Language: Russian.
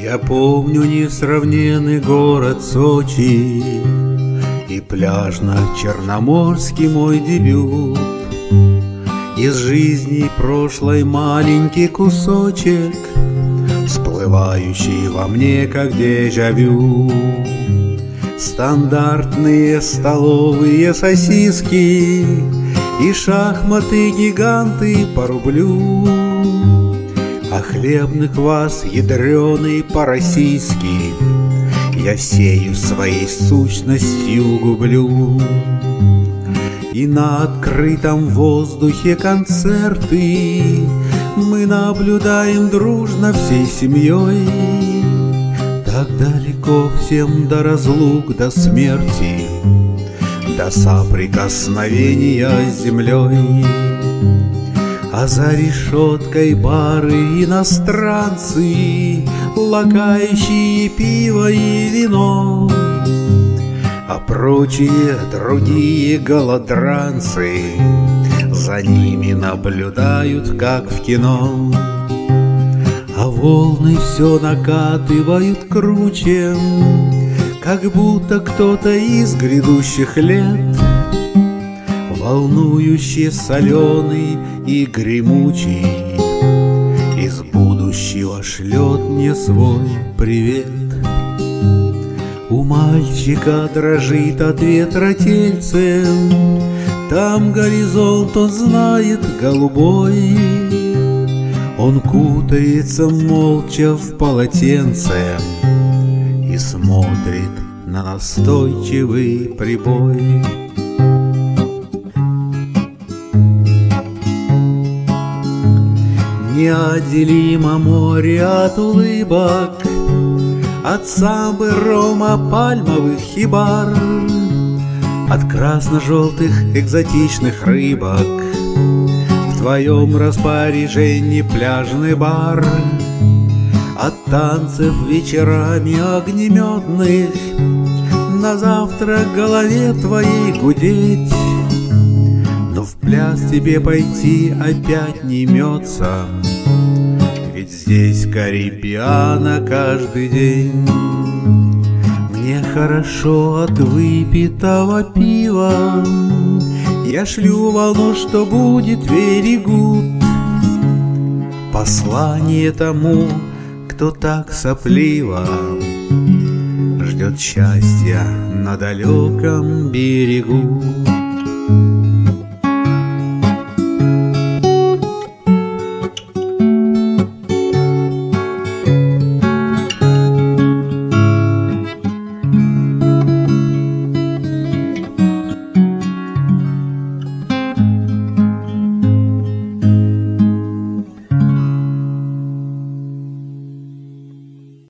Я помню несравненный город Сочи и пляжно-черноморский мой дебют. Из жизни прошлой маленький кусочек, всплывающий во мне как дежавю. Стандартные столовые сосиски и шахматы-гиганты по рублю, а хлебный квас ядреный по-российски я сею своей сущностью гублю. И на открытом воздухе концерты мы наблюдаем дружно всей семьей. Так далеко всем до разлук, до смерти, до соприкосновения с землей. А за решеткой бары иностранцы, лакающие пиво и вино, а прочие другие голодранцы за ними наблюдают, как в кино. А волны все накатывают круче, как будто кто-то из грядущих лет, волнующий, соленый и гремучий, из будущего шлет мне свой привет. У мальчика дрожит от ветра тельце, там горизонт он знает голубой. Он кутается молча в полотенце и смотрит на настойчивый прибой. Неотделимо море от улыбок, от самбы, рома, пальмовых хибар, от красно-желтых экзотичных рыбок. В твоем распоряжении пляжный бар, от танцев вечерами огнеметных, на завтра голове твоей гудеть. Но в пляс тебе пойти опять не имется, ведь здесь Карибиана каждый день. Мне хорошо от выпитого пива, я шлю волну, что будет very good. Послание тому, кто так сопливо ждет счастья на далеком берегу.